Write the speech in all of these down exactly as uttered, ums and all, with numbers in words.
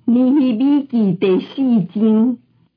尼希米记第四章，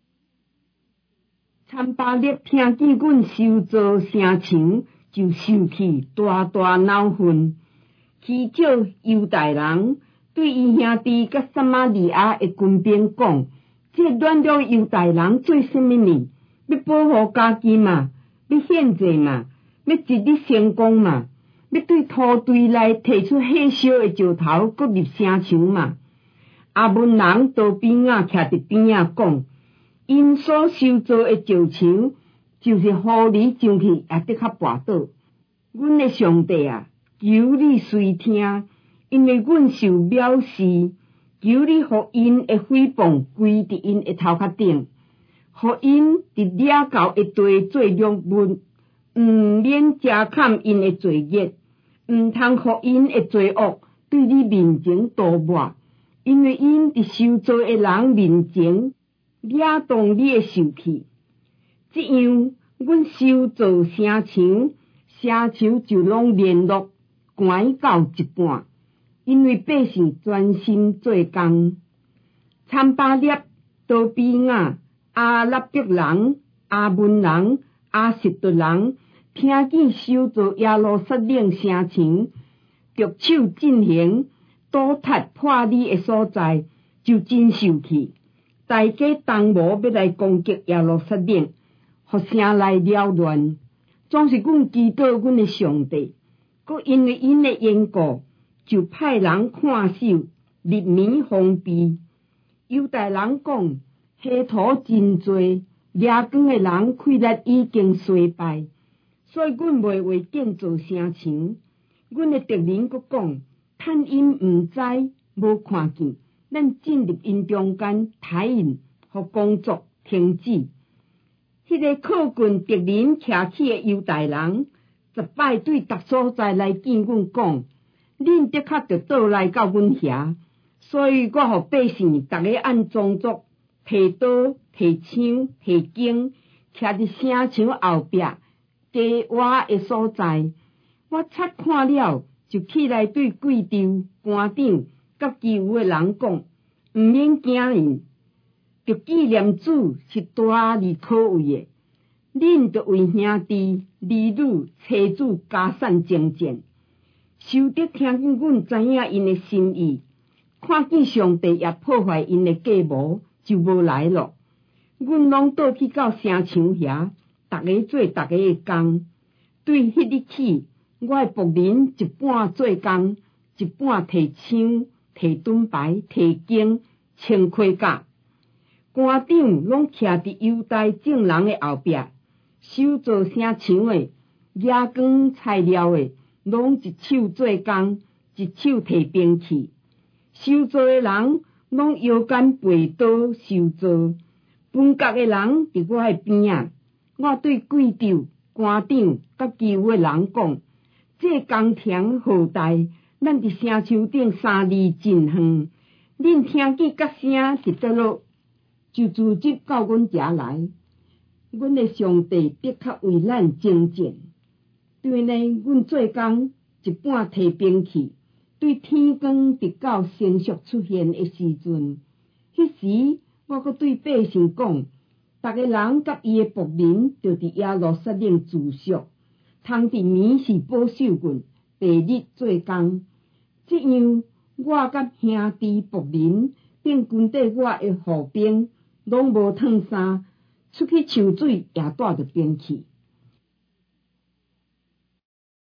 参巴列听见阮修造城墙，就受起大大恼恨。去召犹大人对伊兄弟甲撒玛利亚的军兵讲：这乱了犹大人做什么呢？要保护家己嘛？要献祭嘛？要一日成功嘛？要对土堆内摕出火烧的石头，搁入城墙嘛？阿文人多比亚徛伫边仔讲：因所修造的石墙，就是互你上去也得较跋倒。阮的上帝啊，求你垂听，因为阮受藐视，求你互因的诽谤归伫因的头壳顶，互因伫掠到一地做掠物，毋免遮砍因的罪孽，毋通互因的罪恶对你面前涂抹。因为因伫受造的人面前惹动你的受气，这样阮修造城墙，城墙就拢连络关到一半。因为百姓专心做工。参巴列、多比亚、阿拉伯人、阿文人、阿实突人听见修造耶路撒冷城墙，着手进行倒塌破裂的所在，就真受气。大家同谋要来攻击耶路撒冷，互城内了乱。总是阮祈祷阮的上帝，搁因为因的缘故，就派人看守，日暝封闭。犹大人讲，黑土真多，掠光的人气力已经衰败，所以阮袂为建造城墙。阮的敌人搁讲，趁因毋知无看见，咱进入因中间，杀因，互工作停止。迄个靠近敌人徛起的犹大人，十摆对逐所在来见阮讲，恁的确着倒来到阮遐，所以我互百姓逐个按宗族，提刀、提枪、提弓，徛伫城墙后壁低洼的所在。我察看了，就起来对贵胄、官长甲其余的人讲，毋免惊因，着纪念主是大而可畏的。恁着为兄弟、儿女、妻子加善精进。修德听见阮知影因的心意，看见上帝也破坏因的计谋，就无来咯。阮拢倒去到城墙遐，逐个做逐个的工。对迄日起，我的仆人一半做工，一半提枪、提盾牌、提弓、穿盔甲。官长拢徛伫犹大众人的后壁，修造城墙的、冶光材料的，拢一手做工，一手提兵器。修造的人拢腰间背刀修造。分角的人伫我的边仔，我对贵胄、官长甲其余的人讲，这工程浩大，咱伫城墙顶三里真远，恁听见角声一倒落，就自己到阮遮来。阮的上帝的确为咱征战。对呢，阮做工一半提兵器，对天光直到星宿出现的时阵，迄时我阁对百姓讲，逐个人甲伊的仆人就伫耶路撒冷住宿，通伫暝是保守阮，白日做工。这样，我甲兄弟仆人并跟缀我的护兵，拢无烫衫，出去抽水也带着兵器。